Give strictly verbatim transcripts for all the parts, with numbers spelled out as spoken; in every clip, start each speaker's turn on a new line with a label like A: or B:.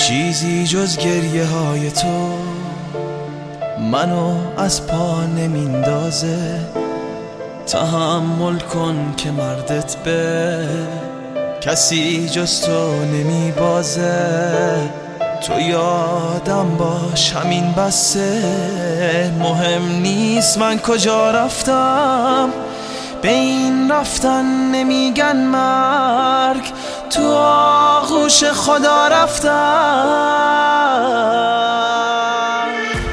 A: چیزی جز گریه های تو منو از پا نمیندازه. تحمل کن که مردت به کسی جز تو نمیبازه. تو یادم باش همین بسه، مهم نیست من کجا رفتم، به این رفتن نمیگن مرگ، تو آغوش خدا رفتم.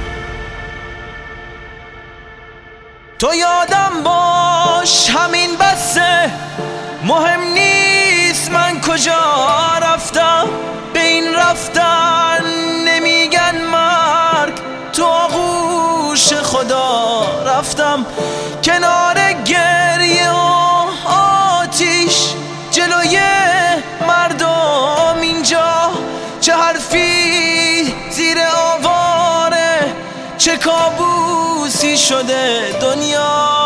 A: تو یادم باش همین بسه، مهم نیست من کجا رفتم، به این رفتن نمیگن مرگ، تو آغوش خدا رفتم. کنار گریه و آتیش جلوی مردم اینجا، چه حرفی زیر آواره، چه کابوسی شده دنیا.